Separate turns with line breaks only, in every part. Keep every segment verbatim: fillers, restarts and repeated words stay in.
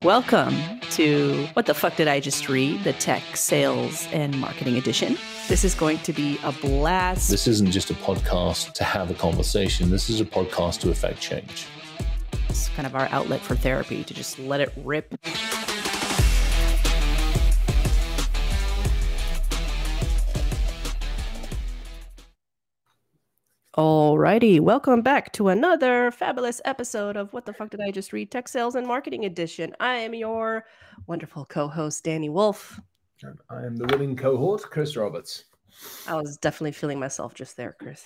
Welcome to What the Fuck Did I Just Read? The Tech Sales and Marketing Edition. This is going to be a blast.
This isn't just a podcast to have a conversation. This is a podcast to affect change.
It's kind of our outlet for therapy, to just let it rip. Alrighty, welcome back to another fabulous episode of What the Fuck Did I Just Read? Tech Sales and Marketing Edition. I am your wonderful co-host, Danny Wolf.
And I am the willing cohort, Chris Roberts.
I was definitely feeling myself just there, Chris.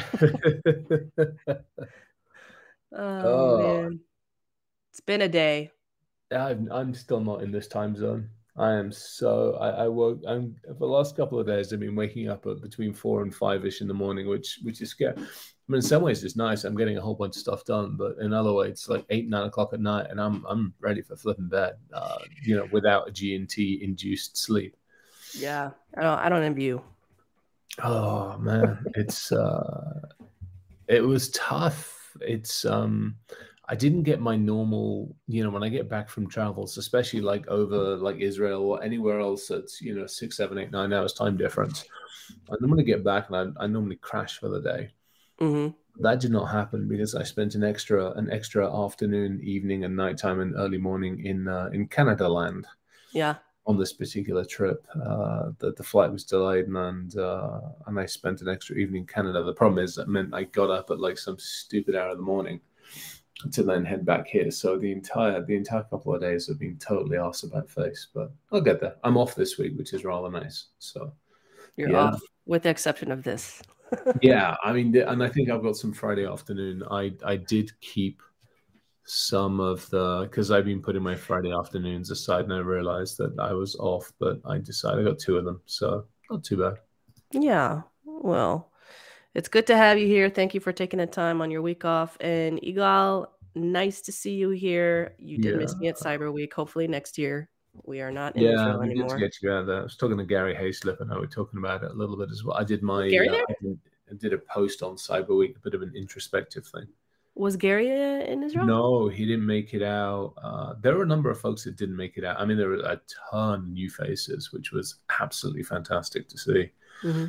oh,
Oh.
man. It's been a day.
I'm, I'm still not in this time zone. I am so, I, I woke, I'm, for the last couple of days, I've been waking up at between four and five-ish in the morning, which which is scary. I mean, in some ways it's nice. I'm getting a whole bunch of stuff done, but in other ways it's like eight, nine o'clock at night, and I'm I'm ready for flipping bed, uh, you know, without a G M T-induced sleep.
Yeah, I don't, I don't envy you.
Oh, man, it's, uh, it was tough. It's, um... I didn't get my normal, you know, when I get back from travels, especially like over like Israel or anywhere else that's, you know, six, seven, eight, nine hours time difference. I'm going to get back and I, I normally crash for the day.
Mm-hmm.
That did not happen because I spent an extra, an extra afternoon, evening, and nighttime and early morning in uh, in Canada land.
Yeah.
On this particular trip. Uh, the, the flight was delayed and uh, and I spent an extra evening in Canada. The problem is that meant I got up at like some stupid hour in the morning to then head back here. So the entire the entire couple of days have been totally arse about face, but I'll get there. I'm off this week, which is rather nice. So
You're
yeah.
off, with the exception of this.
yeah, I mean, and I think I've got some Friday afternoon. I I did keep some of the, because I've been putting my Friday afternoons aside, and I realized that I was off, but I decided I got two of them, so not too bad.
Yeah, well, it's good to have you here. Thank you for taking the time on your week off. And Igal, nice to see you here. You did
Yeah.
miss me at Cyber Week. Hopefully next year we are not in
Yeah,
Israel
we
anymore.
did get you out there. I was talking to Gary Hayslip, and I was talking about it a little bit as well. I did my,
Gary
uh,
there?
I, did, I did a post on Cyber Week, a bit of an introspective thing.
Was Gary uh, in Israel?
No, he didn't make it out. Uh, there were a number of folks that didn't make it out. I mean, there were a ton of new faces, which was absolutely fantastic to see.
Mm-hmm.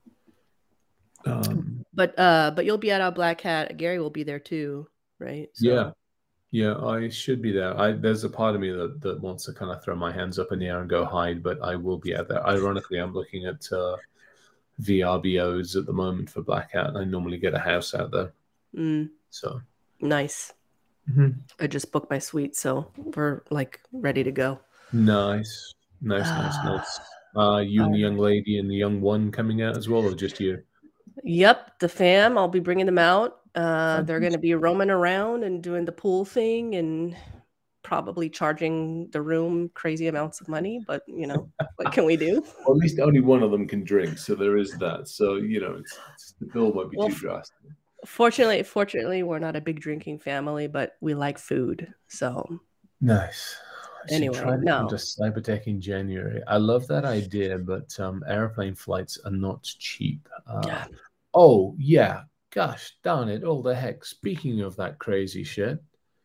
Um,
but uh, but you'll be at our Black Hat. Gary will be there too, right? So.
Yeah, yeah, I should be there. I there's a part of me that, that wants to kind of throw my hands up in the air and go hide, but I will be out there. Ironically, I'm looking at uh, V R B Os at the moment for Black Hat, and I normally get a house out there.
Mm.
So
nice.
Mm-hmm.
I just booked my suite, so we're like ready to go.
Nice, nice, nice, nice. Uh, you and the young lady and the young one coming out as well, or just you?
Yep, the fam. I'll be bringing them out. Uh, they're going to be roaming around and doing the pool thing and probably charging the room crazy amounts of money. But, you know, what can we do?
Well, at least only one of them can drink, so there is that. So, you know, it's, it's, the bill won't be well, too drastic.
Fortunately, fortunately, we're not a big drinking family, but we like food. So
nice.
Anyway,
try to
no.
come to Cybertech in January. I love that idea, but um, airplane flights are not cheap. Uh,
yeah.
Oh, yeah. Gosh, darn it. All the heck. Speaking of that crazy shit,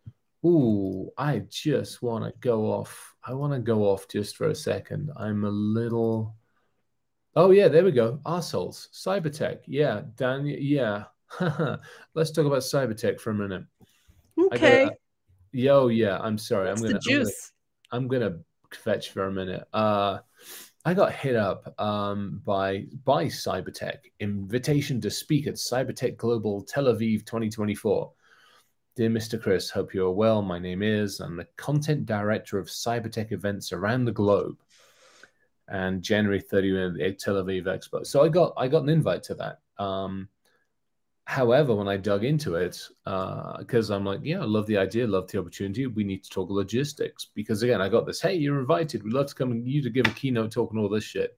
ooh, I just want to go off. I want to go off just for a second. I'm a little... Oh, yeah, there we go. Arseholes. Cybertech. Yeah, Dan, yeah. Let's talk about Cybertech for a minute.
Okay.
Gotta, yo, yeah, I'm sorry.
What's
I'm gonna,
the juice?
I'm gonna, I'm gonna fetch for a minute. Uh, I got hit up um, by by Cybertech. Invitation to speak at Cybertech Global Tel Aviv twenty twenty-four. Dear Mister Chris, hope you're well. My name is. I'm the content director of Cybertech events around the globe. And January thirtieth at Tel Aviv Expo. So I got I got an invite to that. Um, However, when I dug into it, because uh, I'm like, yeah, I love the idea, love the opportunity. We need to talk logistics. Because again, I got this, hey, you're invited. We'd love to come and you to give a keynote talk and all this shit.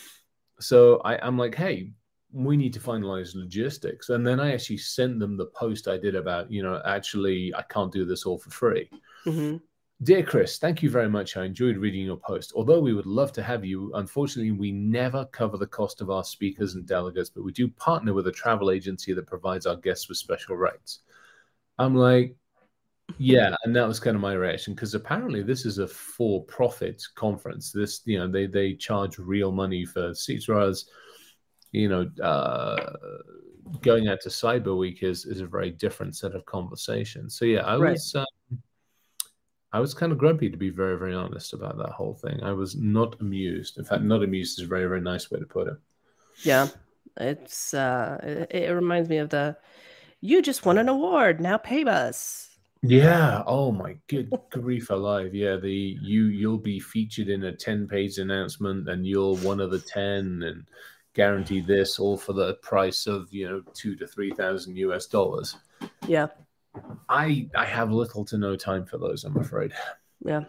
So I, I'm like, hey, we need to finalize logistics. And then I actually sent them the post I did about, you know, actually, I can't do this all for free.
Mm-hmm.
Dear Chris, thank you very much. I enjoyed reading your post. Although we would love to have you, unfortunately, we never cover the cost of our speakers and delegates, but we do partner with a travel agency that provides our guests with special rates. I'm like, Yeah, and that was kind of my reaction because apparently this is a for-profit conference. This, you know, they they charge real money for seats, whereas, you know, uh, going out to Cyber Week is is a very different set of conversations. So yeah, I
Right.
was uh, I was kind of grumpy, to be very very honest, about that whole thing. I was not amused. In fact, not amused is a very very nice way to put it.
Yeah, it's uh, it, it reminds me of the "you just won an award, now pay us."
Yeah. Oh my good grief alive. Yeah. The you you'll be featured in a ten page announcement and you're one of the ten and guarantee this all for the price of, you know, two to three thousand U S dollars.
Yeah.
I I have little to no time for those, I'm afraid.
Yeah.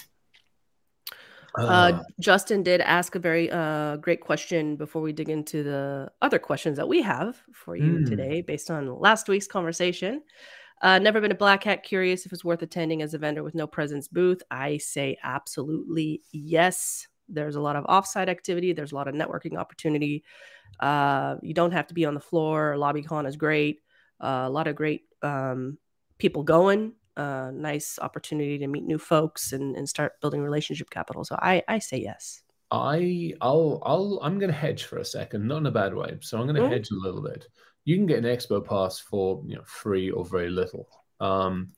Uh,
Uh, Justin did ask a very uh, great question before we dig into the other questions that we have for you
mm,
today based on last week's conversation. Uh, never been a Black Hat, curious if it's worth attending as a vendor with no presence booth. I say absolutely yes. There's a lot of offsite activity. There's a lot of networking opportunity. Uh, you don't have to be on the floor. LobbyCon is great. Uh, a lot of great um, people going. Uh, nice opportunity to meet new folks and, and start building relationship capital. So I, I say yes.
I I'll I'll I'm gonna hedge for a second, not in a bad way. So I'm gonna
Mhm.
hedge a little bit. You can get an expo pass for, you know, free or very little. Um,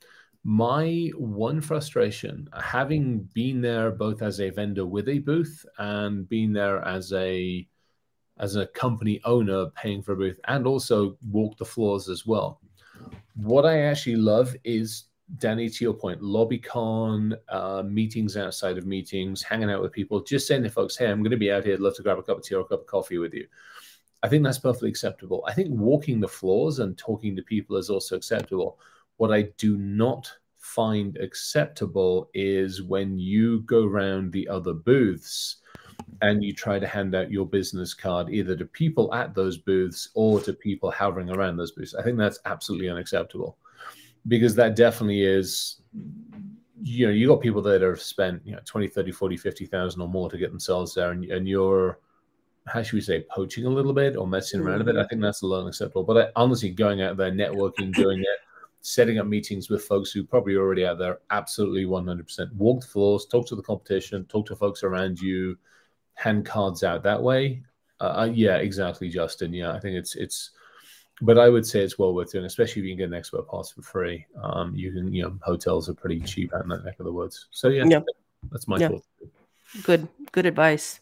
my one frustration, having been there both as a vendor with a booth and being there as a as a company owner paying for a booth and also walk the floors as well. What I actually love is, Danny, to your point, LobbyCon, uh, meetings outside of meetings, hanging out with people, just saying to folks, hey, I'm going to be out here. I'd love to grab a cup of tea or a cup of coffee with you. I think that's perfectly acceptable. I think walking the floors and talking to people is also acceptable. What I do not find acceptable is when you go around the other booths and you try to hand out your business card either to people at those booths or to people hovering around those booths. I think that's absolutely unacceptable, because that definitely is, you know, you got people that have spent, you know, twenty, thirty, forty, fifty thousand or more to get themselves there, and, and you're, how should we say, poaching a little bit or messing around
Mm-hmm.
a bit. I think that's a little unacceptable. But I, honestly, going out there, networking, doing it, setting up meetings with folks who probably already out there, absolutely one hundred percent. Walk the floors, talk to the competition, talk to folks around you, hand cards out that way. Uh, yeah, exactly, Justin. Yeah, I think it's it's. But I would say it's well worth doing, especially if you can get an expo pass for free. Um, you can, you know, hotels are pretty cheap out in that neck of the woods. So yeah,
Yeah.
that's my
Yeah.
thought.
Good, good advice.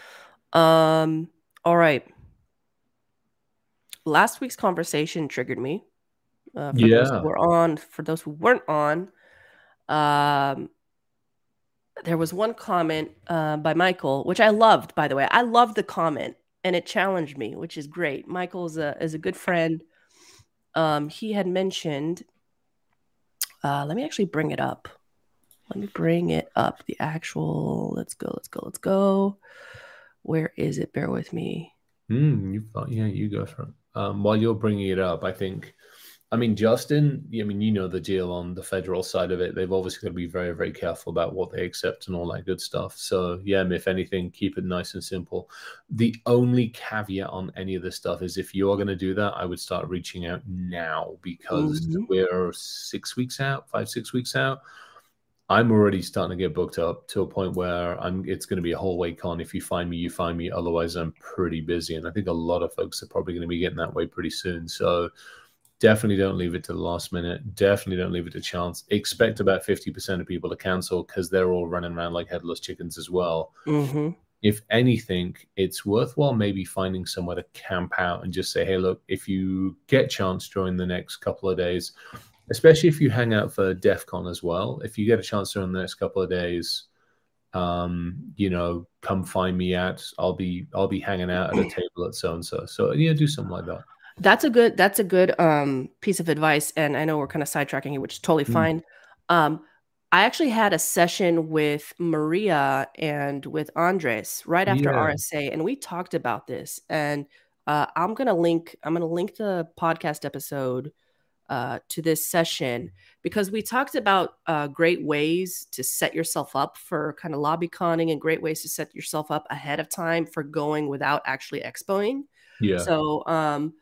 Um, all right. Last week's conversation triggered me. Uh, for those
Yeah.
who were on, for those who weren't on, um, there was one comment uh, by Michael, which I loved, by the way. I loved the comment, and it challenged me, which is great. Michael is a, is a good friend. Um, he had mentioned, uh, let me actually bring it up. Let me bring it up. The actual, let's go, let's go, let's go. Where is it? Bear with me.
Mm, you, yeah, you go for it. Um, while you're bringing it up, I think, I mean, Justin, I mean, you know the deal on the federal side of it. They've obviously got to be very, very careful about what they accept and all that good stuff. So, yeah, if anything, keep it nice and simple. The only caveat on any of this stuff is if you're going to do that, I would start reaching out now, because
Mhm.
we're six weeks out, five, six weeks out. I'm already starting to get booked up to a point where I'm. It's going to be a whole week on. If you find me, you find me. Otherwise, I'm pretty busy, and I think a lot of folks are probably going to be getting that way pretty soon. So definitely don't leave it to the last minute. Definitely don't leave it to chance. Expect about fifty percent of people to cancel because they're all running around like headless chickens as well.
Mm-hmm.
If anything, it's worthwhile maybe finding somewhere to camp out and just say, hey, look, if you get chance during the next couple of days, especially if you hang out for DEF CON as well, if you get a chance during the next couple of days, um, you know, come find me at, I'll be, I'll be hanging out at a table at so-and-so. So, yeah, do something like that.
That's a good, that's a good um, piece of advice. And I know we're kind of sidetracking here, which is totally
Mm.
fine. Um, I actually had a session with Maria and with Andres right after
Yeah.
R S A, and we talked about this. And uh, I'm gonna link, I'm gonna link the podcast episode uh, to this session, because we talked about uh, great ways to set yourself up for kind of lobby conning and great ways to set yourself up ahead of time for going without actually expoing.
Yeah.
So um,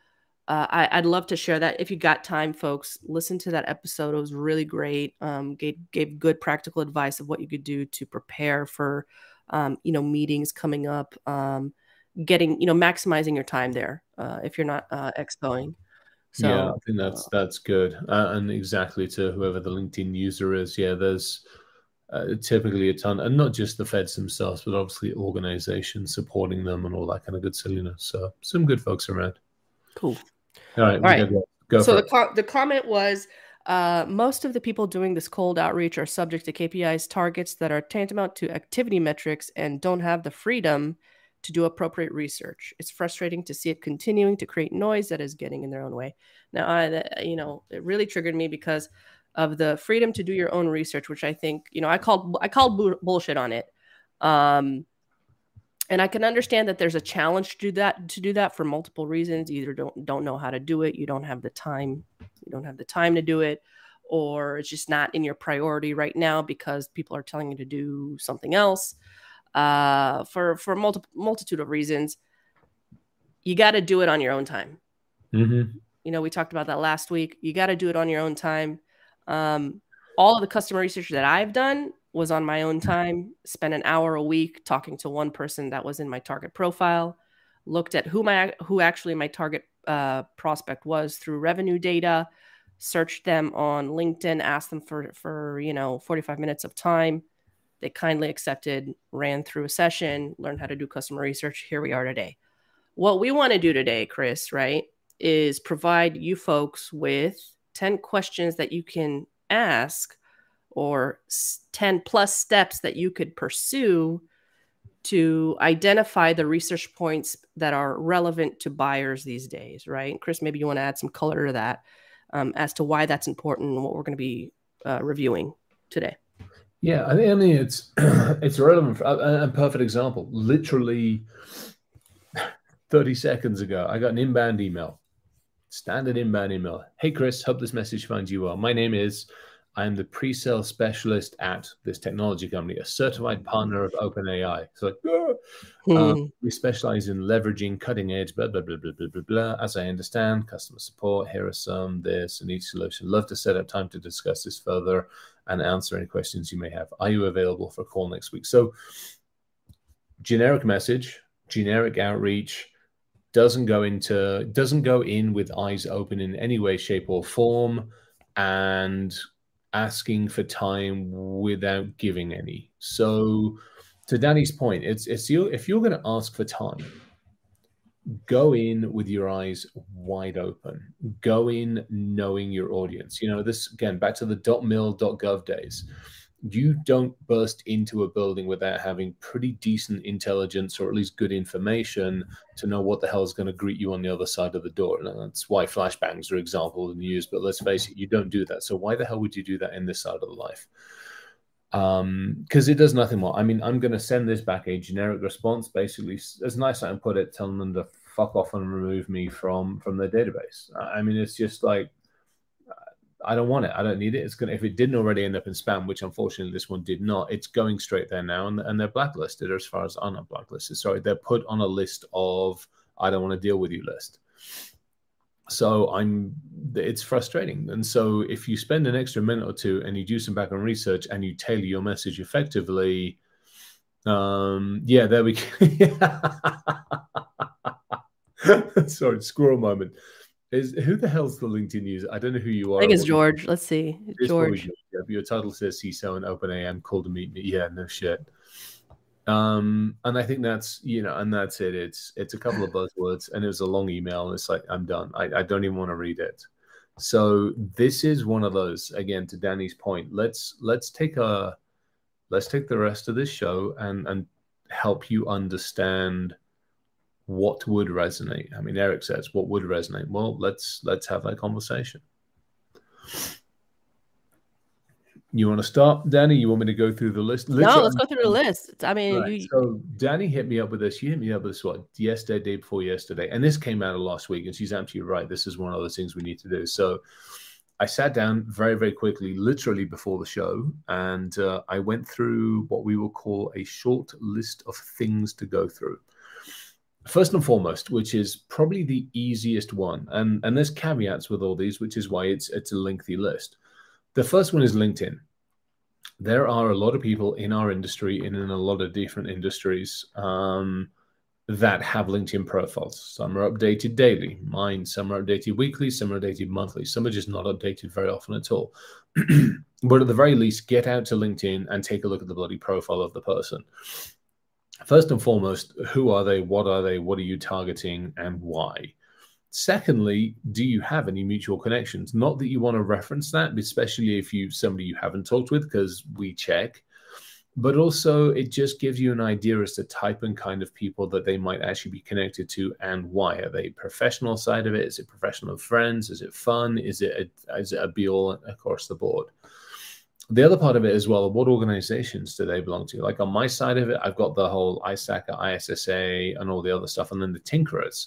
uh, I, I'd love to share that. If you got time, folks, listen to that episode. It was really great. Um, gave, gave good practical advice of what you could do to prepare for, um, you know, meetings coming up, um, getting, you know, maximizing your time there uh, if you're not uh, expoing. So,
yeah, I think that's that's good. Uh, and exactly to whoever the LinkedIn user is, yeah, there's uh, typically a ton, and not just the feds themselves, but obviously organizations supporting them and all that kind of good silliness. So some good folks around.
Cool.
All right.
All right.
Go, go
so
for
the, co- the comment was, uh, most of the people doing this cold outreach are subject to K P Is targets that are tantamount to activity metrics and don't have the freedom to do appropriate research. It's frustrating to see it continuing to create noise that is getting in their own way. Now, I, you know, it really triggered me because of the freedom to do your own research, which I think, you know, I called, I called bu- bullshit on it. Um, And I can understand that there's a challenge to do that, to do that for multiple reasons. You either don't don't know how to do it, you don't have the time, you don't have the time to do it, or it's just not in your priority right now because people are telling you to do something else. Uh, for for multiple multitude of reasons, you got to do it on your own time.
Mm-hmm.
You know, we talked about that last week. You got to do it on your own time. Um, all of the customer research that I've done was on my own time, spent an hour a week talking to one person that was in my target profile, looked at who my who actually my target uh, prospect was through revenue data, searched them on LinkedIn, asked them for, for, you know, forty-five minutes of time. They kindly accepted, ran through a session, learned how to do customer research. Here we are today. What we want to do today, Chris, right, is provide you folks with ten questions that you can ask or ten plus steps that you could pursue to identify the research points that are relevant to buyers these days, right? Chris, maybe you want to add some color to that um, as to why that's important and what we're going to be uh, reviewing today.
Yeah, I think I mean it's it's relevant for a, a perfect example. Literally thirty seconds ago, I got an inbound email, standard inbound email. Hey, Chris, hope this message finds you well. My name is, I am the pre-sale specialist at this technology company, a certified partner of OpenAI. So like, ah!
Hmm.
um, we specialize in leveraging cutting edge, blah, blah, blah, blah, blah, blah, blah. As I understand, customer support, here are some, this, and each solution. Love to set up time to discuss this further and answer any questions you may have. Are you available for a call next week? So generic message, generic outreach, doesn't go into, doesn't go in with eyes open in any way, shape, or form, and asking for time without giving any. So to Danny's point, it's it's you, if you're going to ask for time, go in with your eyes wide open. Go in knowing your audience. You know, this again, back to the .mil .gov days. You don't burst into a building without having pretty decent intelligence or at least good information to know what the hell is going to greet you on the other side of the door. And that's why flashbangs are example in the news. But let's face it, you don't do that. So why the hell would you do that in this side of the life? Um, because it does nothing more. I mean, I'm going to send this back a generic response, basically, as nice as I can put it, telling them to fuck off and remove me from from their database. I mean, it's just like, I don't want it. I don't need it. It's gonna, if it didn't already end up in spam, which unfortunately this one did not, it's going straight there now, and, and they're blacklisted, or as far as I'm not blacklisted. Sorry, they're put on a list of I don't want to deal with you list. So I'm, it's frustrating. And so if you spend an extra minute or two and you do some background research and you tailor your message effectively, um, yeah, there we go. Sorry, squirrel moment. Is, who the hell's the LinkedIn user? I don't know who you are.
I think it's George. Let's see.
It's
George.
Yeah, your title says C I S O and OpenAI called to meet me. Yeah, no shit. Um, and I think that's, you know, and that's it. It's it's a couple of buzzwords, and it was a long email, and it's like, I'm done. I, I don't even want to read it. So this is one of those, again, to Danny's point. Let's let's take a let's take the rest of this show and and help you understand what would resonate. I mean, Eric says, what would resonate? Well, let's let's have that conversation. You want to start, Danny? You want me to go through the list? Literally,
no, let's go through the list. I mean,
right.
you...
So Danny hit me up with this. You hit me up with this, what, yesterday, day before yesterday. And this came out of last week. And she's absolutely right. This is one of the things we need to do. So I sat down very, very quickly, literally before the show. And uh, I went through what we will call a short list of things to go through. first and foremost, which is probably the easiest one, and, and there's caveats with all these, which is why it's, it's a lengthy list. The first one is LinkedIn. There are a lot of people in our industry and in a lot of different industries um, that have LinkedIn profiles. Some are updated daily. Mine, some are updated weekly, some are updated monthly. Some are just not updated very often at all. But at the very least, get out to LinkedIn and take a look at the bloody profile of the person. First and foremost, who are they? What are they? What are you targeting and why? Secondly, do you have any mutual connections? Not that you want to reference that, especially if you somebody you haven't talked with, because we check. But also, it just gives you an idea as to type and kind of people that they might actually be connected to and why. Are they professional side of it? Is it professional friends? Is it fun? Is it a, is it a be-all across the board? The other part of it as well, what organizations do they belong to? Like on my side of it, I've got the whole I S A C A, I S S A, and all the other stuff, and then the Tinkerers.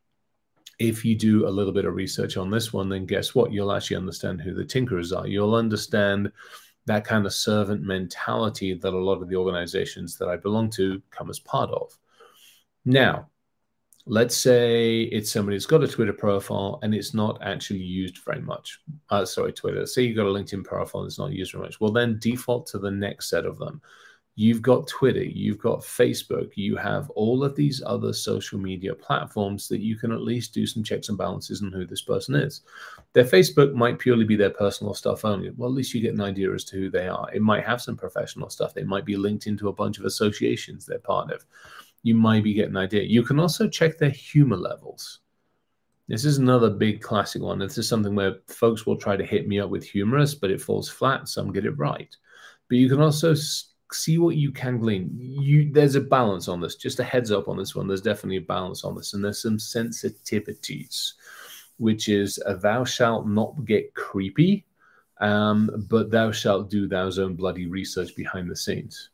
If you do a little bit of research on this one, then guess what? You'll actually understand who the Tinkerers are. You'll understand that kind of servant mentality that a lot of the organizations that I belong to come as part of. Now, let's say it's somebody who's got a Twitter profile and it's not actually used very much. Uh, sorry, Twitter. Say you've got a LinkedIn profile and it's not used very much. Well, then default to the next set of them. You've got Twitter, you've got Facebook, you have all of these other social media platforms that you can at least do some checks and balances on who this person is. Their Facebook might purely be their personal stuff only. Well, at least you get an idea as to who they are. It might have some professional stuff. They might be linked into a bunch of associations they're part of. You might be getting an idea. You can also check their humor levels. This is another big classic one. This is something where folks will try to hit me up with humorous, but it falls flat. Some get it right. But you can also see what you can glean. You, there's a balance on this. Just a heads up on this one. There's definitely a balance on this. And there's some sensitivities, which is a thou shalt not get creepy, um, but thou shalt do thou own bloody research behind the scenes.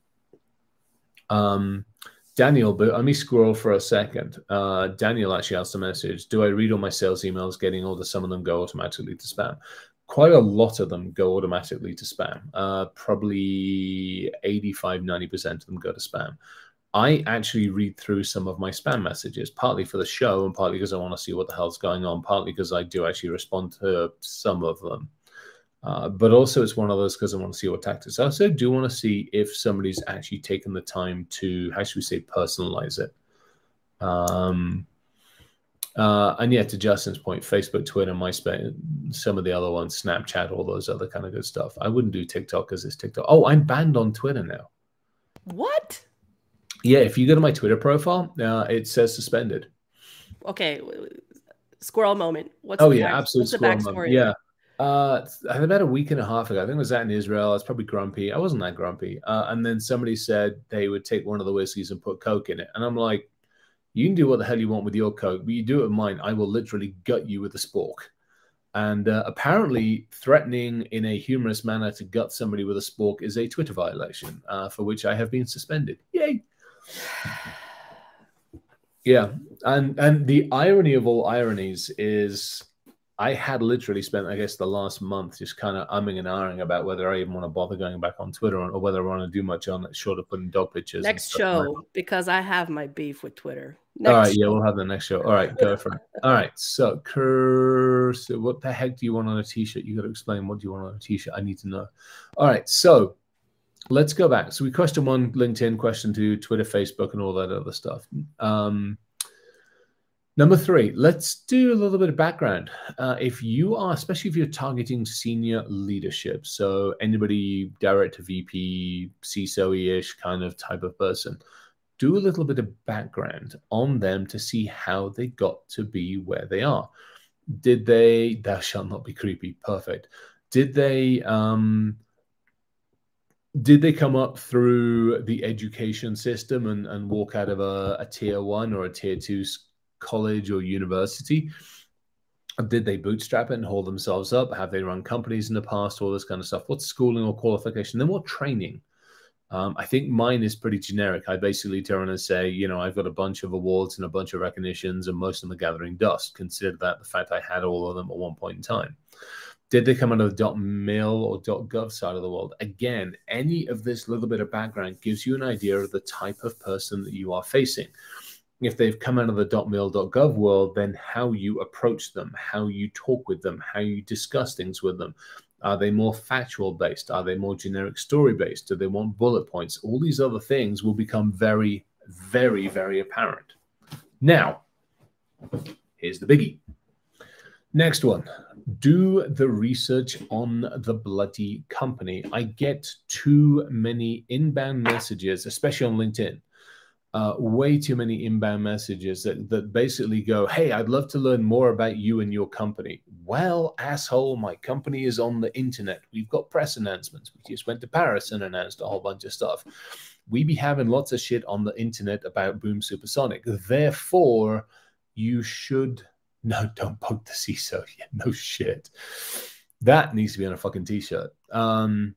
Um, Daniel, but let me scroll for a second. Uh, Daniel actually asked a message. Do I read all my sales emails, getting older? Some of them go automatically to spam. Quite a lot of them go automatically to spam. Uh, probably eighty-five, ninety percent of them go to spam. I actually read through some of my spam messages, partly for the show and partly because I want to see what the hell's going on, partly because I do actually respond to some of them. Uh, but also it's one of those because I want to see what tactics. I also do want to see if somebody's actually taken the time to, how should we say, personalize it. Um, uh, and yeah, to Justin's point, Facebook, Twitter, MySpace, some of the other ones, Snapchat, all those other kind of good stuff. I wouldn't do TikTok because it's TikTok. Oh, I'm banned on Twitter now.
What?
Yeah, if you go to my Twitter profile, uh, it says suspended.
Okay, squirrel moment. What's
oh
the
yeah,
back,
absolute
what's the
squirrel
backstory?
moment. Yeah. Uh, about a week and a half ago, I think it was that in Israel. I was probably grumpy. I wasn't that grumpy. Uh, and then somebody said they would take one of the whiskeys and put Coke in it. And I'm like, you can do what the hell you want with your Coke, but you do it with mine, I will literally gut you with a spork. And uh, apparently threatening in a humorous manner to gut somebody with a spork is a Twitter violation, uh, for which I have been suspended. Yay. Yeah. And, and the irony of all ironies is I had literally spent, I guess, the last month just kind of umming and ahhing about whether I even want to bother going back on Twitter or, or whether I want to do much on it, short of putting dog pictures.
Next show, like because I have my beef with Twitter. Next
All right,
show.
yeah, we'll have the next show. All right, go for it. All right, so, so what the heck do you want on a T-shirt? You got to explain what do you want on a T-shirt. I need to know. All right, so let's go back. So we question one, LinkedIn, question two, Twitter, Facebook, and all that other stuff. Um, Number three, let's do a little bit of background. Uh, if you are, especially if you're targeting senior leadership, so anybody direct to V P, C I S O-ish kind of type of person, do a little bit of background on them to see how they got to be where they are. Did they, thou shalt not be creepy, perfect. Did they, um, did they come up through the education system and, and walk out of a, a tier one or a tier two college or university? Did they bootstrap it and hold themselves up? Have they run companies in the past? All this kind of stuff. What's schooling or qualification? Then what training? Um, I think mine is pretty generic. I basically turn and say, you know, I've got a bunch of awards and a bunch of recognitions, and most of them are gathering dust. Consider that the fact I had all of them at one point in time. Did they come out of the .mil or .gov side of the world? Again, any of this little bit of background gives you an idea of the type of person that you are facing. if they've come out of the .mil .gov world, then how you approach them, how you talk with them, how you discuss things with them. Are they more factual based? Are they more generic story based? Do they want bullet points? All these other things will become very, very, very apparent. Now, here's the biggie. Next one, do the research on the bloody company. I get too many inbound messages, especially on LinkedIn. Uh, way too many inbound messages that, that basically go, hey, I'd love to learn more about you and your company. Well, asshole, my company is on the internet. We've got press announcements. We just went to Paris and announced a whole bunch of stuff. We be having lots of shit on the internet about Boom Supersonic. Therefore, you should, no, don't bug the C I S O. Yeah, no shit. That needs to be on a fucking t-shirt. Um,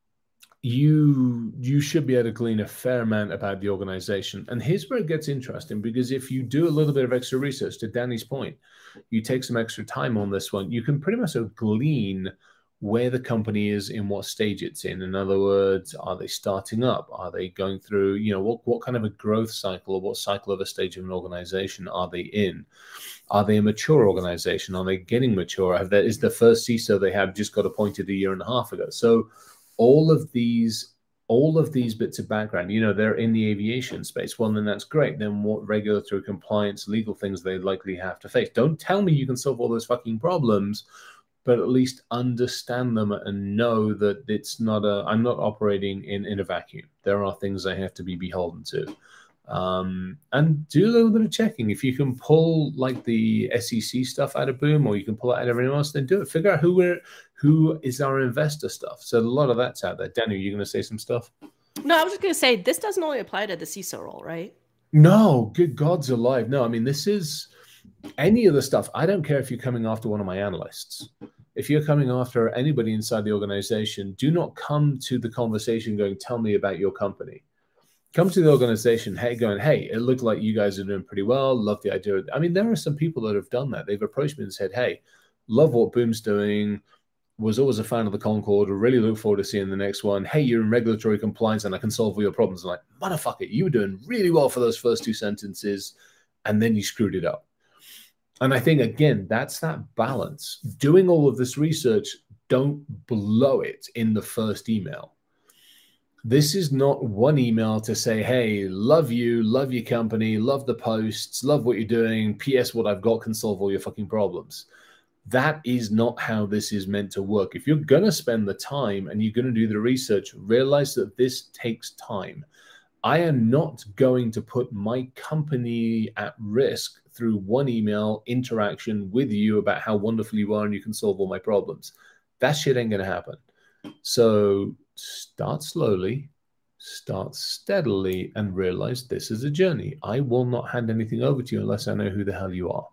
you you should be able to glean a fair amount about the organization. And here's where it gets interesting, because if you do a little bit of extra research, to Danny's point, you take some extra time on this one, you can pretty much glean where the company is, in what stage it's in. In other words, are they starting up? Are they going through, you know, what, what kind of a growth cycle, or what cycle of a stage of an organization are they in? Are they a mature organization? Are they getting mature? Have that, is the first C I S O they have just got appointed a year and a half ago? So all of these, all of these bits of background, you know, they're in the aviation space. Well, then that's great. Then what regulatory, compliance, legal things they likely have to face? Don't tell me you can solve all those fucking problems, but at least understand them and know that it's not a, I'm not operating in, in a vacuum. There are things I have to be beholden to. Um, and do a little bit of checking. If you can pull like the S E C stuff out of Boom, or you can pull it out of everyone else, then do it. Figure out who we're, who is our investor stuff. So a lot of that's out there. Danny, are you going to say some stuff?
No, I was just going to say, this doesn't only apply to the C I S O role, right?
No, good God's alive. No, I mean, this is any of the stuff. I don't care if you're coming after one of my analysts. If you're coming after anybody inside the organization, do not come to the conversation going, tell me about your company. Come to the organization, hey, going, hey, it looked like you guys are doing pretty well. Love the idea. I mean, there are some people that have done that. They've approached me and said, hey, love what Boom's doing. Was always a fan of the Concorde. Really look forward to seeing the next one. Hey, you're in regulatory compliance and I can solve all your problems. I'm like, motherfucker, you were doing really well for those first two sentences, and then you screwed it up. And I think, again, that's that balance. Doing all of this research, don't blow it in the first email. This is not one email to say, hey, love you, love your company, love the posts, love what you're doing. P S what I've got can solve all your fucking problems. That is not how this is meant to work. If you're going to spend the time and you're going to do the research, realize that this takes time. I am not going to put my company at risk through one email interaction with you about how wonderful you are and you can solve all my problems. That shit ain't going to happen. So start slowly, start steadily, and realize this is a journey. I will not hand anything over to you unless I know who the hell you are.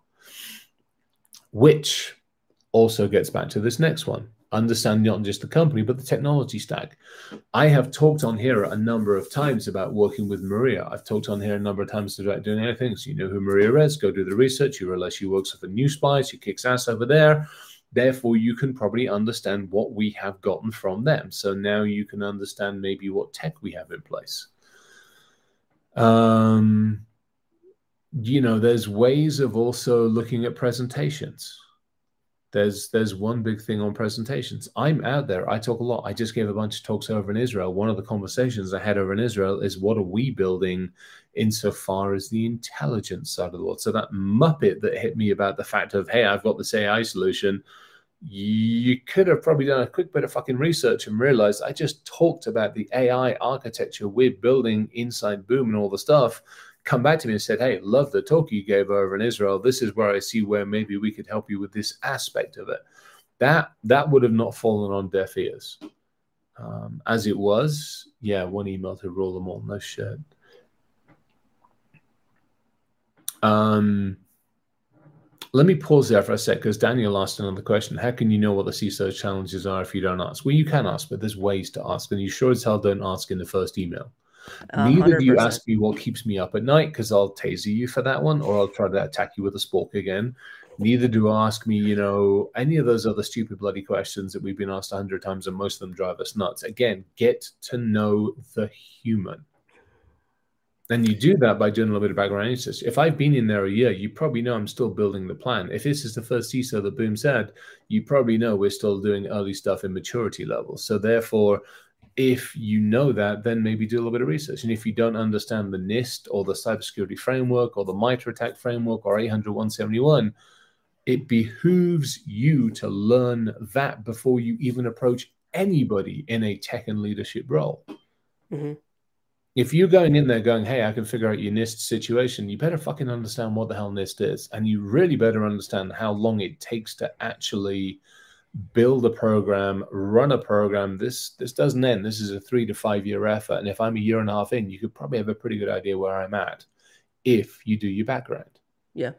Which also gets back to this next one. Understand not just the company, but the technology stack. I have talked on here a number of times about working with Maria. I've talked on here a number of times about doing anything. So you know who Maria is, go do the research. You realize she works for NewSpy. She kicks ass over there. Therefore, you can probably understand what we have gotten from them. So now you can understand maybe what tech we have in place. Um, you know, there's ways of also looking at presentations. There's there's one big thing on presentations. I'm out there. I talk a lot. I just gave a bunch of talks over in Israel. One of the conversations I had over in Israel is, what are we building insofar as the intelligence side of the world? So that Muppet that hit me about the fact of, hey, I've got this A I solution, you could have probably done a quick bit of fucking research and realized I just talked about the A I architecture we're building inside Boom and all the stuff. Come back to me and said, hey, love the talk you gave over in Israel. This is where I see where maybe we could help you with this aspect of it. That that would have not fallen on deaf ears. Um, as it was, yeah, one email to rule them all. No shit. Um, let me pause there for a sec, because Daniel asked another question. How can you know what the C I S O challenges are if you don't ask? Well, you can ask, but there's ways to ask, and you sure as hell don't ask in the first email. Neither do you ask me what keeps me up at night, because I'll taser you for that one, or I'll try to attack you with a spork again. Neither do ask me, you know, any of those other stupid bloody questions that we've been asked a hundred times, and most of them drive us nuts. Again, get to know the human. And you do that by doing a little bit of background research. If I've been in there a year, you probably know I'm still building the plan. If this is the first C I S O that Boom said, you probably know we're still doing early stuff in maturity levels. So therefore, if you know that, then maybe do a little bit of research. And if you don't understand the NIST or the cybersecurity framework or the MITRE ATT&CK framework or eight hundred, one seventy-one, it behooves you to learn that before you even approach anybody in a tech and leadership role.
Mm-hmm.
If you're going in there going, hey, I can figure out your NIST situation, you better fucking understand what the hell NIST is. And you really better understand how long it takes to actually build a program, run a program. This this doesn't end. This is a three to five year effort. And if I'm a year and a half in, you could probably have a pretty good idea where I'm at if you do your background.
Yeah.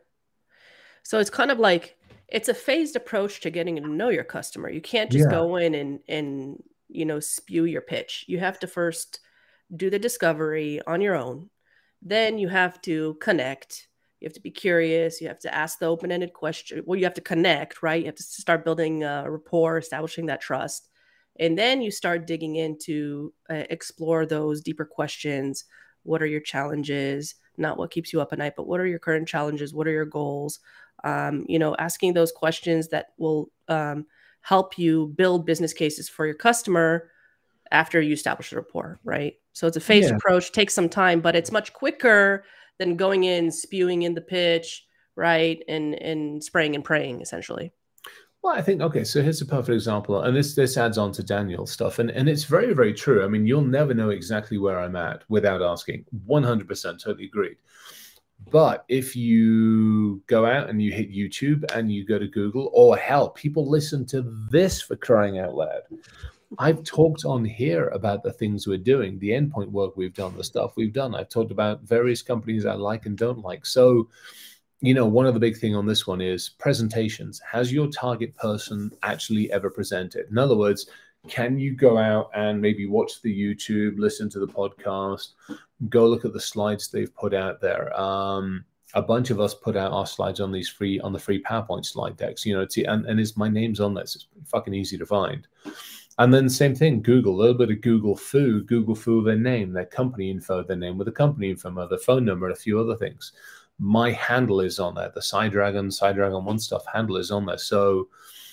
So it's kind of like, it's a phased approach to getting to know your customer. You can't just yeah. go in and, and, you know, spew your pitch. You have to first do the discovery on your own. Then you have to connect. You have to be curious. You have to ask the open-ended question. Well, you have to connect, right? You have to start building a rapport, establishing that trust. And then you start digging into uh, explore those deeper questions. What are your challenges? Not what keeps you up at night, but what are your current challenges? What are your goals? Um, you know, asking those questions that will um, help you build business cases for your customer after you establish a rapport, right? So it's a phased yeah. approach, takes some time, but it's much quicker than going in, spewing in the pitch, right? And and spraying and praying, essentially.
Well, I think, okay, so here's a perfect example. And this this adds on to Daniel's stuff. And, and it's very, very true. I mean, you'll never know exactly where I'm at without asking. one hundred percent, totally agreed. But if you go out and you hit YouTube and you go to Google, or hell, people listen to this, for crying out loud. I've talked on here about the things we're doing, the endpoint work we've done, the stuff we've done. I've talked about various companies I like and don't like. So, you know, one of the big thing on this one is presentations. Has your target person actually ever presented? In other words, can you go out and maybe watch the YouTube, listen to the podcast, go look at the slides they've put out there? Um, a bunch of us put out our slides on these free, on the free PowerPoint slide decks, you know, it's, and, and it's, my name's on this. It's fucking easy to find. And then same thing, Google, a little bit of Google Foo, Google Foo, their name, their company info, their name with a company info, their phone number, and a few other things. My handle is on there. The SideDragon, SideDragon One Stuff handle is on there. So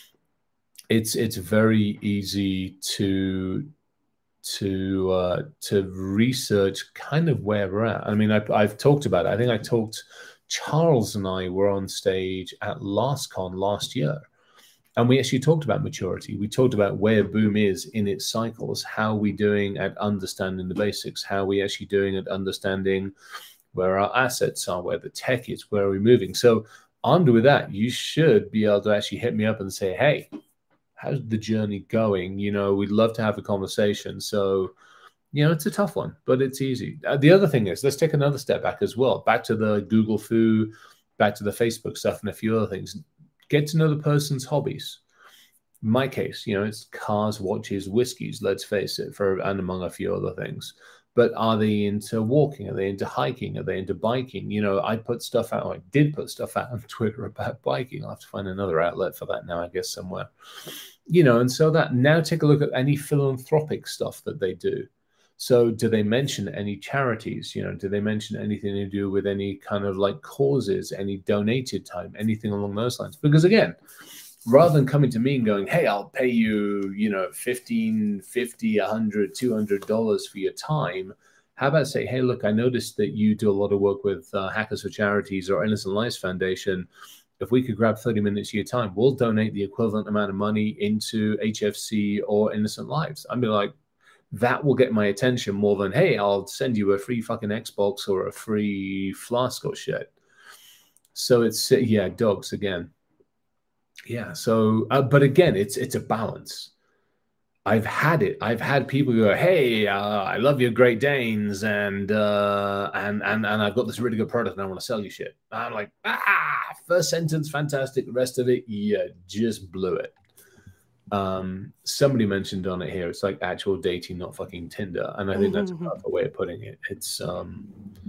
it's it's very easy to to uh, to research kind of where we're at. I mean, I, I've talked about it. I think I talked, Charles and I were on stage at LastCon last year. And we actually talked about maturity. We talked about where Boom is in its cycles. How are we doing at understanding the basics? How are we actually doing at understanding where our assets are, where the tech is, where are we moving? So armed with that, you should be able to actually hit me up and say, hey, how's the journey going? You know, we'd love to have a conversation. So, you know, it's a tough one, but it's easy. Uh, the other thing is, let's take another step back as well. Back to the Google Foo, back to the Facebook stuff and a few other things. Get to know the person's hobbies. In my case, you know, it's cars, watches, whiskeys, let's face it, for and among a few other things. But are they into walking? Are they into hiking? Are they into biking? You know, I put stuff out, or I did put stuff out on Twitter about biking. I'll have to find another outlet for that now, I guess, somewhere. You know, and so that, now take a look at any philanthropic stuff that they do. So do they mention any charities? You know, do they mention anything to do with any kind of like causes, any donated time, anything along those lines? Because again, rather than coming to me and going, hey, I'll pay you, you know, fifteen, fifty, a hundred, two hundred dollars for your time. How about say, hey, look, I noticed that you do a lot of work with uh, Hackers for Charities or Innocent Lives Foundation. If we could grab thirty minutes of your time, we'll donate the equivalent amount of money into H F C or Innocent Lives. I'd be like, that will get my attention more than, hey, I'll send you a free fucking Xbox or a free flask or shit. So it's, yeah, dogs again. Yeah. So, uh, but again, it's, it's a balance. I've had it. I've had people go, hey, uh, I love your Great Danes. And, uh, and, and, and I've got this really good product and I want to sell you shit. And I'm like, ah, first sentence, fantastic. The rest of it, yeah, just blew it. Um, somebody mentioned on it here, it's like actual dating, not fucking Tinder. And I think that's a perfect way of putting it. It's, um,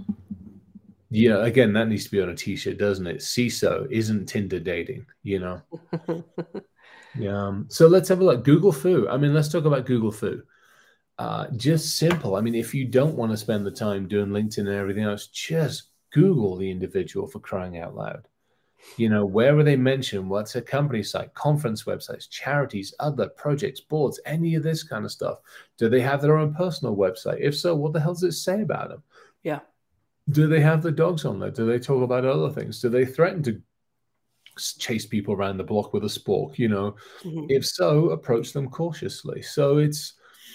yeah, again, that needs to be on a t-shirt, doesn't it? C I S O isn't Tinder dating, you know? Yeah. Um, so let's have a look. Google Foo. I mean, let's talk about Google Foo. Uh, just simple. I mean, if you don't want to spend the time doing LinkedIn and everything else, just Google the individual, for crying out loud. You know, where are they mentioned? What's a company site, conference websites, charities, other projects, boards, any of this kind of stuff? Do they have their own personal website? If so, what the hell does it say about them?
Yeah.
Do they have the dogs on there? Do they talk about other things? Do they threaten to chase people around the block with a spork? You know, mm-hmm. If so, approach them cautiously. So it's,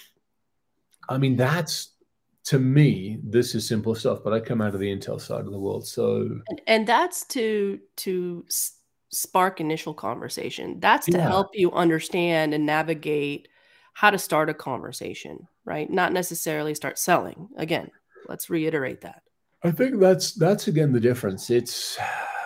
I mean, that's, to me, this is simple stuff, but I come out of the Intel side of the world. So,
and, and that's to, to spark initial conversation. That's to yeah. help you understand and navigate how to start a conversation, right? Not necessarily start selling. Again, let's reiterate that.
I think that's, that's again, the difference. It's,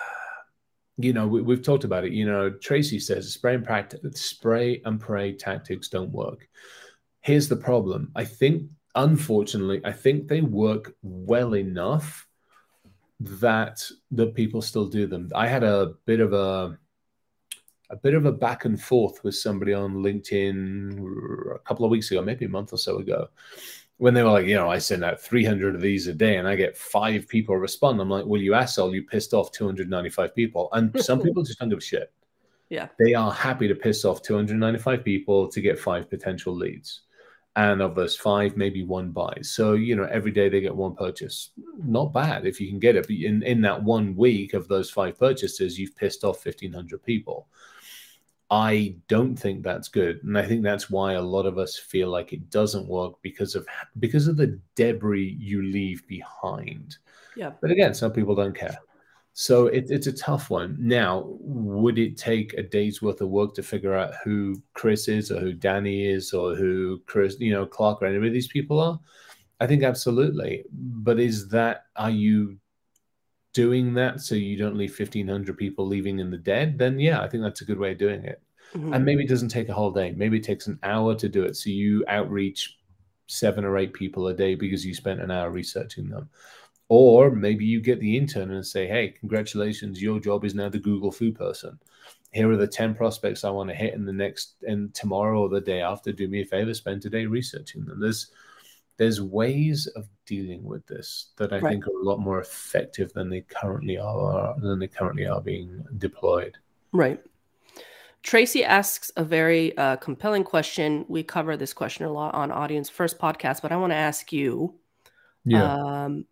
you know, we, we've talked about it. You know, Tracy says spray and practice, spray and pray tactics don't work. Here's the problem. I think, unfortunately, I think they work well enough that the people still do them. I had a bit of a a bit of a back and forth with somebody on LinkedIn a couple of weeks ago, maybe a month or so ago, when they were like, you know, I send out three hundred of these a day and I get five people respond. I'm like, well, you asshole, you pissed off two hundred ninety-five people. And some people just don't give a shit.
Yeah.
They are happy to piss off two hundred ninety-five people to get five potential leads. And of those five, maybe one buys. So, you know, every day they get one purchase. Not bad if you can get it. But in, in that one week of those five purchases, you've pissed off fifteen hundred people. I don't think that's good. And I think that's why a lot of us feel like it doesn't work because of because of the debris you leave behind.
Yeah.
But again, some people don't care. So it, it's a tough one. Now, would it take a day's worth of work to figure out who Chris is or who Danny is or who Chris, you know, Clark or any of these people are? I think absolutely. But is that, are you doing that so you don't leave fifteen hundred people leaving in the dead? Then yeah, I think that's a good way of doing it. Mm-hmm. And maybe it doesn't take a whole day. Maybe it takes an hour to do it. So you outreach seven or eight people a day because you spent an hour researching them. Or maybe you get the intern and say, hey, congratulations, your job is now the Google food person. Here are the ten prospects I want to hit in the next, and tomorrow or the day after, do me a favor, spend today researching them. There's, there's ways of dealing with this that I right. think are a lot more effective than they currently are, than they currently are being deployed.
Right. Tracy asks a very uh, compelling question. We cover this question a lot on Audience First podcast, but I want to ask you,
yeah.
um,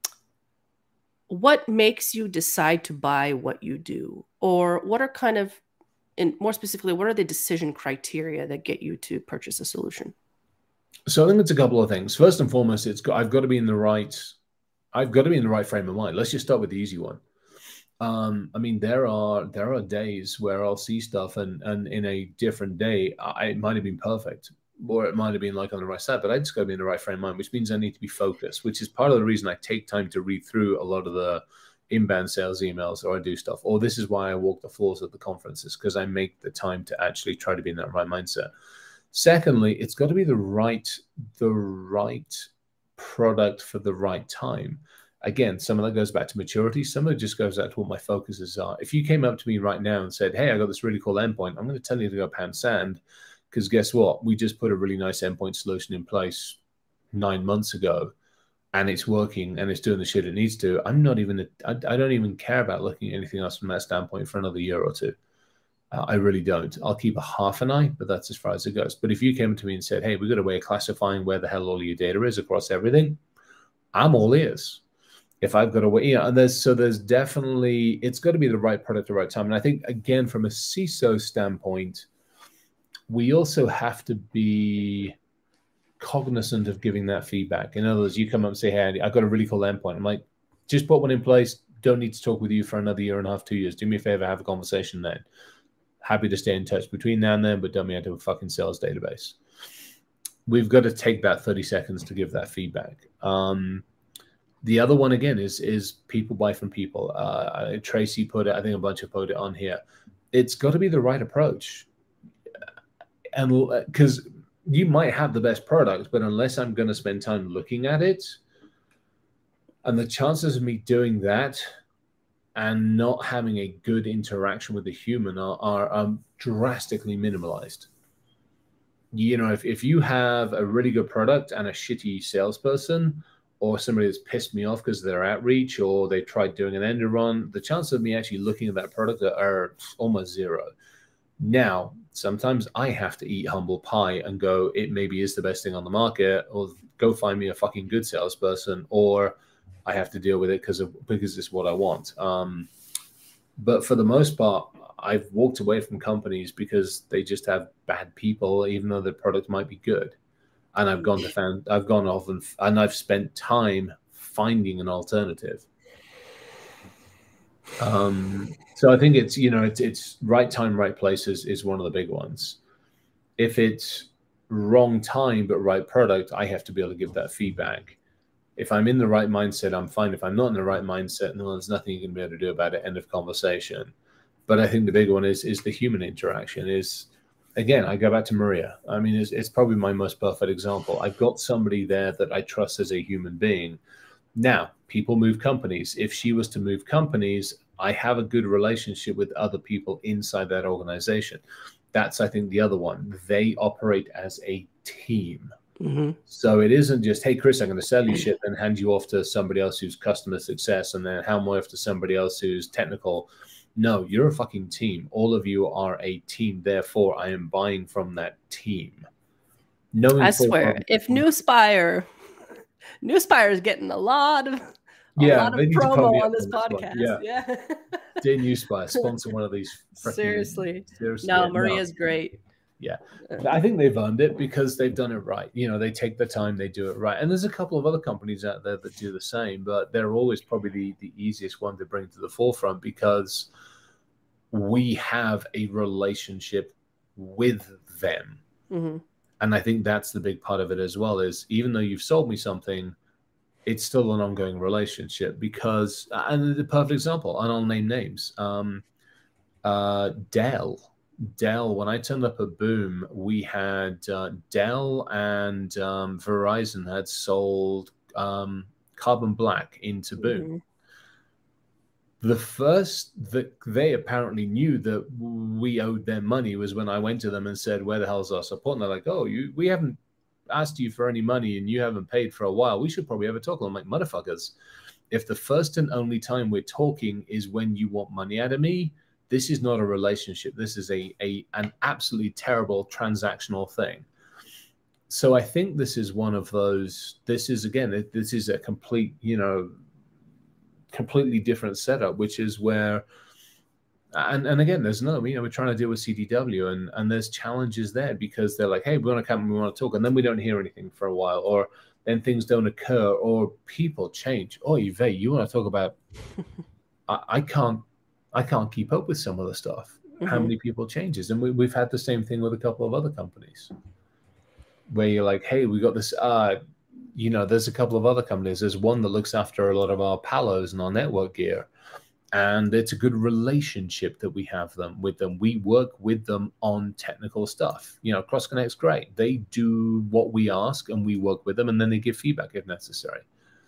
what makes you decide to buy what you do? Or what are kind of, and more specifically, what are the decision criteria that get you to purchase a solution?
So I think it's a couple of things. First and foremost, it's got, I've got to be in the right, I've got to be in the right frame of mind. Let's just start with the easy one. Um, I mean, there are there are days where I'll see stuff and and in a different day, I, it might have been perfect, or it might have been like on the right side, but I just got to be in the right frame of mind, which means I need to be focused, which is part of the reason I take time to read through a lot of the inbound sales emails, or I do stuff. Or this is why I walk the floors at the conferences, because I make the time to actually try to be in that right mindset. Secondly, it's got to be the right, the right product for the right time. Again, some of that goes back to maturity. Some of it just goes back to what my focuses are. If you came up to me right now and said, hey, I got this really cool endpoint, I'm going to tell you to go pound sand, because guess what? We just put a really nice endpoint solution in place nine months ago, and it's working and it's doing the shit it needs to. I'm not even, I, I don't even care about looking at anything else from that standpoint for another year or two. Uh, I really don't. I'll keep a half an eye, but that's as far as it goes. But if you came to me and said, hey, we've got a way of classifying where the hell all your data is across everything, I'm all ears. If I've got a way, you know, and there's, so there's definitely, it's got to be the right product at the right time. And I think, again, from a C I S O standpoint, we also have to be cognizant of giving that feedback. In other words, you come up and say, hey, I've got a really cool endpoint. I'm like, just put one in place. Don't need to talk with you for another year and a half, two years. Do me a favor, have a conversation then. Happy to stay in touch between now and then, but don't me into a fucking sales database. We've got to take that thirty seconds to give that feedback. Um, the other one, again, is is people buy from people. Uh, Tracy put it, I think a bunch of put it on here. It's got to be the right approach. And because you might have the best product, but unless I'm going to spend time looking at it, and the chances of me doing that and not having a good interaction with the human are, are um, drastically minimalized. you know, if, if you have a really good product and a shitty salesperson, or somebody that's pissed me off because of their outreach, or they tried doing an end run, the chances of me actually looking at that product are almost zero. Now, sometimes I have to eat humble pie and go, it maybe is the best thing on the market, or go find me a fucking good salesperson, or I have to deal with it because of because it's what I want. Um, but for the most part, I've walked away from companies because they just have bad people, even though the product might be good. And I've gone to found, I've gone off and, and I've spent time finding an alternative. Um, so I think it's, you know, it's, it's right time, right place is, is one of the big ones. If it's wrong time, but right product, I have to be able to give that feedback. If I'm in the right mindset, I'm fine. If I'm not in the right mindset, no, there's nothing you can be able to do about it. End of conversation. But I think the big one is, is the human interaction is, again, I go back to Maria. I mean, it's, it's probably my most perfect example. I've got somebody there that I trust as a human being. Now, people move companies. If she was to move companies, I have a good relationship with other people inside that organization. That's, I think, the other one. They operate as a team.
Mm-hmm.
So it isn't just, hey, Chris, I'm going to sell you shit and hand you off to somebody else who's customer success and then hand me off to somebody else who's technical. No, you're a fucking team. All of you are a team. Therefore, I am buying from that team. Knowing
I swear, if Newspire, Newspire is getting a lot of, a
yeah,
lot of promo on this podcast.
Yeah.
yeah.
Dear Newspire, sponsor one of these.
Seriously.
seriously.
No, Maria's no. great.
Yeah. I think they've earned it because they've done it right. You know, they take the time, they do it right. And there's a couple of other companies out there that do the same, but they're always probably the, the easiest one to bring to the forefront because we have a relationship with them.
Mm-hmm.
And I think that's the big part of it as well, is even though you've sold me something, it's still an ongoing relationship because, and the perfect example, and I'll name names, um, uh, Dell. Dell, when I turned up at Boom, we had uh, Dell and um, Verizon had sold um, Carbon Black into Boom.
Mm-hmm.
The first that they apparently knew that we owed them money was when I went to them and said, where the hell's our support? And they're like, oh, you, we haven't asked you for any money and you haven't paid for a while. We should probably have a talk. I'm like, motherfuckers, if the first and only time we're talking is when you want money out of me, this is not a relationship. This is a, a an absolutely terrible transactional thing. So I think this is one of those, this is, again, this is a complete, you know, completely different setup, which is where, and, and again, there's no, you know, we're trying to deal with C D W and, and there's challenges there because they're like, hey, we want to come and we want to talk. And then we don't hear anything for a while, or then things don't occur, or people change. Oh, Yvette, you want to talk about, I, I can't, I can't keep up with some of the stuff. Mm-hmm. How many people changes? And we, we've had the same thing with a couple of other companies where you're like, hey, we got this, uh, you know, there's a couple of other companies. There's one that looks after a lot of our Palos and our network gear. And it's a good relationship that we have them with them. We work with them on technical stuff. You know, CrossConnect's great. They do what we ask and we work with them and then they give feedback if necessary.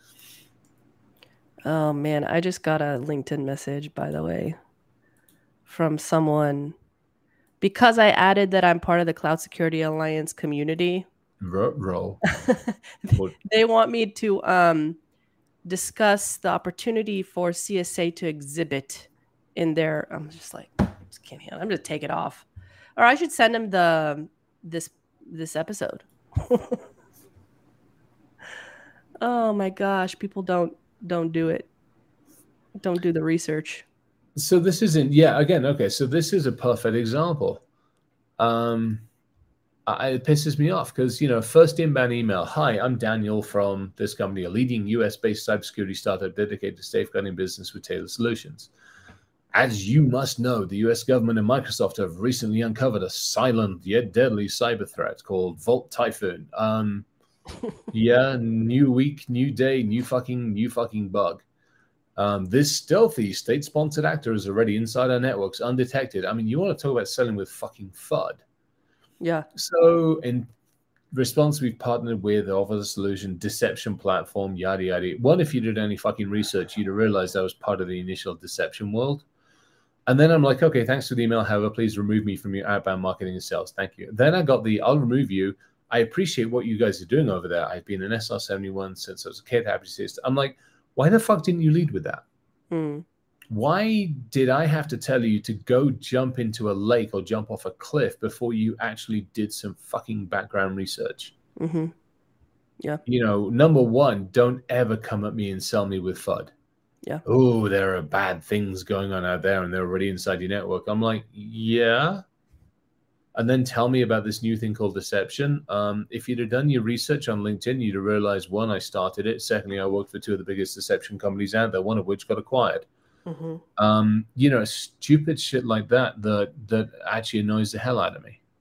Oh, man, I just got a LinkedIn message, by the way, from someone. Because I added that I'm part of the Cloud Security Alliance community.
Roll.
They want me to um, discuss the opportunity for C S A to exhibit in their... I'm just like, I just can't handle it. I'm just take it off. Or I should send them the this this episode. Oh, my gosh. People don't... Don't do it. Don't do the research.
So this isn't, yeah, again, okay, so this is a perfect example. Um, I, it pisses me off because, you know, first inbound email, hi, I'm Daniel from this company, a leading U S-based cybersecurity startup dedicated to safeguarding business with tailored solutions. As you must know, the U S government and Microsoft have recently uncovered a silent yet deadly cyber threat called Vault Typhoon. Um, yeah, new week, new day, new fucking, new fucking bug. Um, this stealthy state-sponsored actor is already inside our networks, undetected. I mean, you want to talk about selling with fucking FUD.
Yeah.
So in response, we've partnered with Offer the Solution, deception platform, yada, yada. One, if you did any fucking research, you'd have realized that was part of the initial deception world. And then I'm like, okay, thanks for the email. However, please remove me from your outbound marketing and sales. Thank you. Then I got the, I'll remove you. I appreciate what you guys are doing over there. I've been an S R seventy-one since I was a kid. Happy to see it. I'm like, why the fuck didn't you lead with that?
Mm.
Why did I have to tell you to go jump into a lake or jump off a cliff before you actually did some fucking background research?
Mm-hmm. Yeah.
You know, number one, don't ever come at me and sell me with F U D.
Yeah.
Oh, there are bad things going on out there and they're already inside your network. I'm like, yeah. And then tell me about this new thing called deception. Um, if you'd have done your research on LinkedIn, you'd have realized, one, I started it. Secondly, I worked for two of the biggest deception companies out there, one of which got acquired.
Mm-hmm.
Um, you know, stupid shit like that, that, that actually annoys the hell out of me.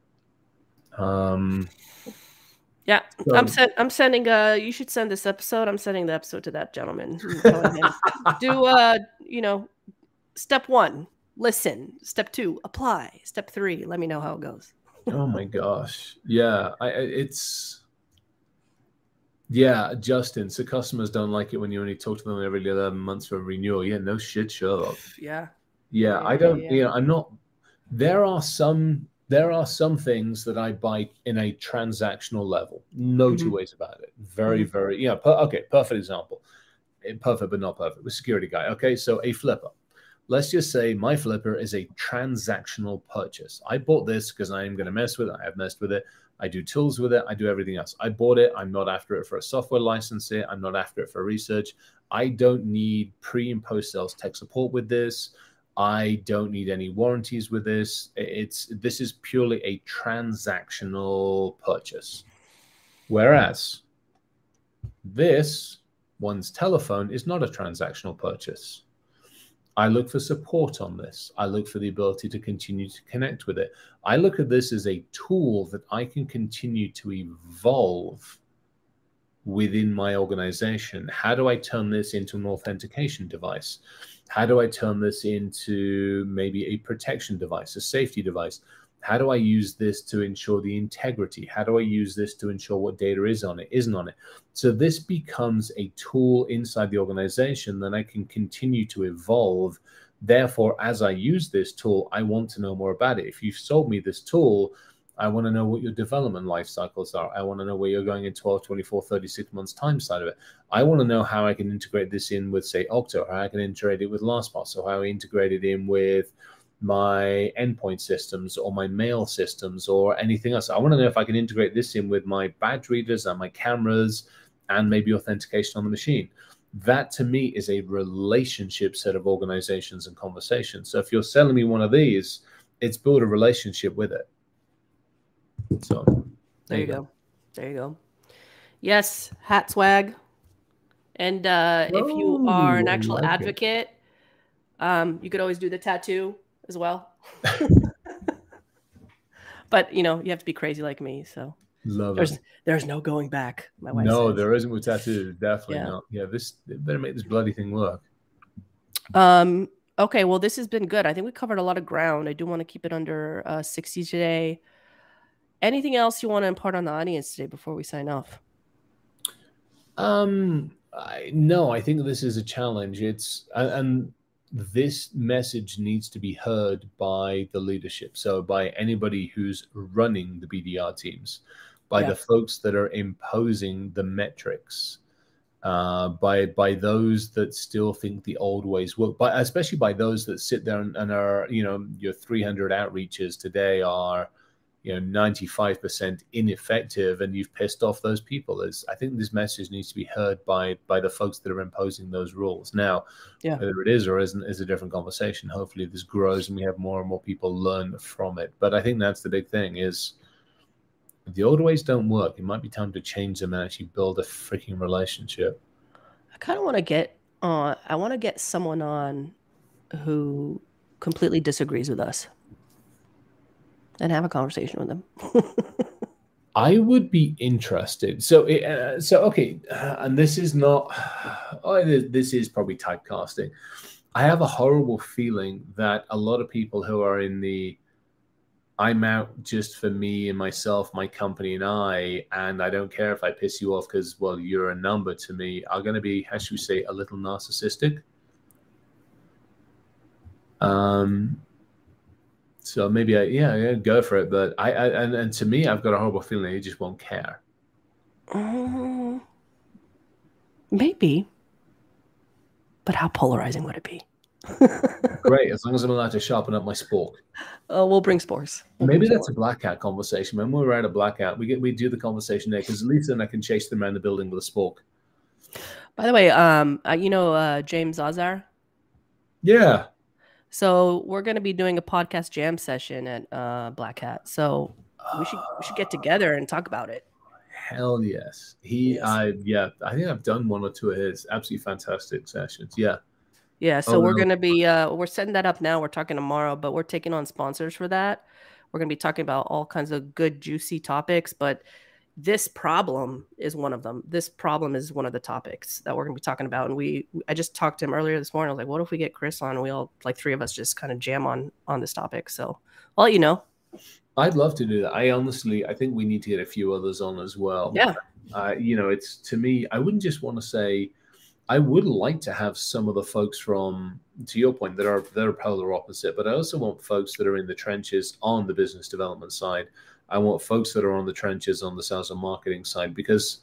Um,
yeah,
so,
I'm send, I'm sending. Uh, you should send this episode. I'm sending the episode to that gentleman. Telling him, do uh, you know, step one, listen. Step two, apply. Step three, let me know how it goes.
Oh my gosh, yeah, I, it's yeah, Justin. So customers don't like it when you only talk to them every eleven months for a renewal. Yeah, no shit, Sherlock.
Yeah,
yeah,
yeah
I don't.
yeah, yeah.
You know, I'm not. There are some. There are some things that I buy in a transactional level. No mm-hmm. two ways about it. Very, mm-hmm. very, yeah. Per, okay, perfect example. Perfect, but not perfect. With security guy. Okay, so a flipper. Let's just say my flipper is a transactional purchase. I bought this because I am going to mess with it. I have messed with it. I do tools with it. I do everything else. I bought it. I'm not after it for a software license. Here. I'm not after it for research. I don't need pre and post sales tech support with this. I don't need any warranties with this. It's this is purely a transactional purchase. Whereas this, one's telephone, is not a transactional purchase. I look for support on this. I look for the ability to continue to connect with it. I look at this as a tool that I can continue to evolve within my organization. How do I turn this into an authentication device? How do I turn this into maybe a protection device, a safety device? How do I use this to ensure the integrity? How do I use this to ensure what data is on it, isn't on it? So this becomes a tool inside the organization that I can continue to evolve. Therefore, as I use this tool, I want to know more about it. If you've sold me this tool, I want to know what your development life cycles are. I want to know where you're going in twelve, twenty-four, thirty-six months time side of it. I want to know how I can integrate this in with, say, Okta, or how I can integrate it with LastPass, or how I integrate it in with my endpoint systems or my mail systems or anything else. I want to know if I can integrate this in with my badge readers and my cameras and maybe authentication on the machine. That to me is a relationship set of organizations and conversations. So if you're selling me one of these, it's build a relationship with it. So
there, there you go. go. There you go. Yes, hat swag. And uh, oh, if you are an actual like advocate, um, you could always do the tattoo as well. But you know, you have to be crazy like me. So
love
there's
it.
There's no going back. My wife
no,
says.
There isn't with tattoos. Definitely yeah. not. Yeah, this they better make this bloody thing work.
Um. Okay. Well, this has been good. I think we covered a lot of ground. I do want to keep it under uh, sixty today. Anything else you want to impart on the audience today before we sign off?
Um. I, no, I think this is a challenge. It's and. and this message needs to be heard by the leadership. So by anybody who's running the B D R teams, by yeah. the folks that are imposing the metrics, uh, by by those that still think the old ways work, but especially by those that sit there and, and are, you know, your three hundred outreaches today are, you know, ninety-five percent ineffective, and you've pissed off those people. Is I think this message needs to be heard by by the folks that are imposing those rules. Now, yeah. whether it is or isn't is a different conversation. Hopefully this grows and we have more and more people learn from it. But I think that's the big thing is the old ways don't work. It might be time to change them and actually build a freaking relationship.
I kind of want to get on, I want to get someone on who completely disagrees with us. And have a conversation with them.
I would be interested. So, uh, so okay, uh, and this is not. Oh, this is probably typecasting. I have a horrible feeling that a lot of people who are in the "I'm out just for me and myself, my company and I, and I don't care if I piss you off because well you're a number to me" are going to be, how should we say, a little narcissistic. Um, so maybe I, yeah, yeah, go for it. But I, I and, and to me, I've got a horrible feeling he just won't care.
Uh, maybe. But how polarizing would it be?
Great, as long as I'm allowed to sharpen up my spork.
Oh, we'll bring spores. We'll
Maybe
bring
that's
spores.
a Black Hat conversation. When we're at a Black Hat, we get we do the conversation there because at least then I can chase them around the building with a spork.
By the way, um, uh, you know uh, James Azar?
Yeah.
So we're going to be doing a podcast jam session at uh, Black Hat. So we should we should get together and talk about it.
Hell yes. He,
Yes.
I yeah, I think I've done one or two of his absolutely fantastic sessions. Yeah.
Yeah, so
Oh,
we're
no.
going to be, uh, we're setting that up now. We're talking tomorrow, but we're taking on sponsors for that. We're going to be talking about all kinds of good, juicy topics, but this problem is one of them. This problem is one of the topics that we're going to be talking about. And we, I just talked to him earlier this morning. I was like, what if we get Chris on and we all, like three of us just kind of jam on, on this topic. So I'll let you know.
I'd love to do that. I honestly, I think we need to get a few others on as well.
Yeah.
Uh, you know, it's to me, I wouldn't just want to say, I would like to have some of the folks from, to your point, that are that are polar opposite, but I also want folks that are in the trenches on the business development side. I want folks that are on the trenches on the sales and marketing side, because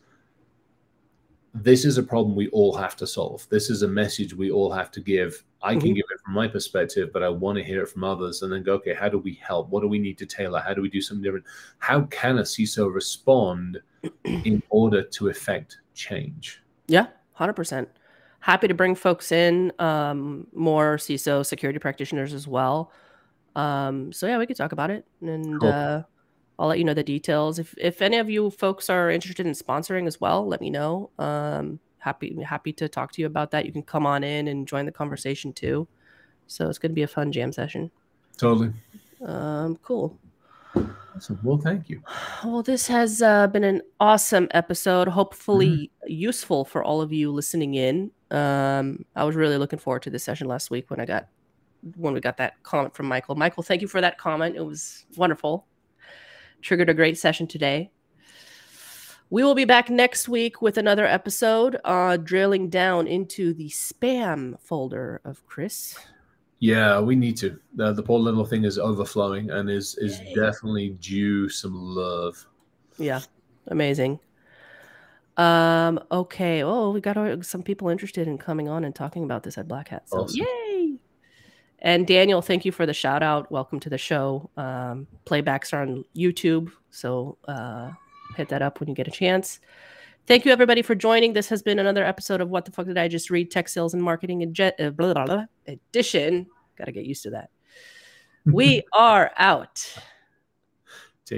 this is a problem we all have to solve. This is a message we all have to give. I can
Mhm.
give it from my perspective, but I want to hear it from others and then go, okay, how do we help? What do we need to tailor? How do we do something different? How can a C I S O respond in order to effect change?
Yeah, one hundred percent. Happy to bring folks in, um, more C I S O security practitioners as well. Um, so yeah, we could talk about it, and
Cool.
uh, I'll let you know the details. If if any of you folks are interested in sponsoring as well, let me know. Um, happy happy to talk to you about that. You can come on in and join the conversation too. So it's going to be a fun jam session.
Totally.
Um, cool.
Awesome. Well, thank you.
Well, this has uh, been an awesome episode. Hopefully useful for all of you listening in. Um, I was really looking forward to this session last week when I got when we got that comment from Michael. Michael, thank you for that comment. It was wonderful. Triggered a great session today. We will be back next week with another episode, uh, drilling down into the spam folder of Chris.
Yeah, we need to. The, the poor little thing is overflowing and is is
Yay.
definitely due some love.
Yeah, amazing. Um, okay. Oh, we got uh, some people interested in coming on and talking about this at Black Hat. So
Awesome.
yay! And Daniel, thank you for the shout out. Welcome to the show. Um, playbacks are on YouTube, so uh, hit that up when you get a chance. Thank you, everybody, for joining. This has been another episode of What the Fuck Did I Just Read? Tech Sales and Marketing and Jet, uh, blah, blah, blah, edition. Got to get used to that. We are out.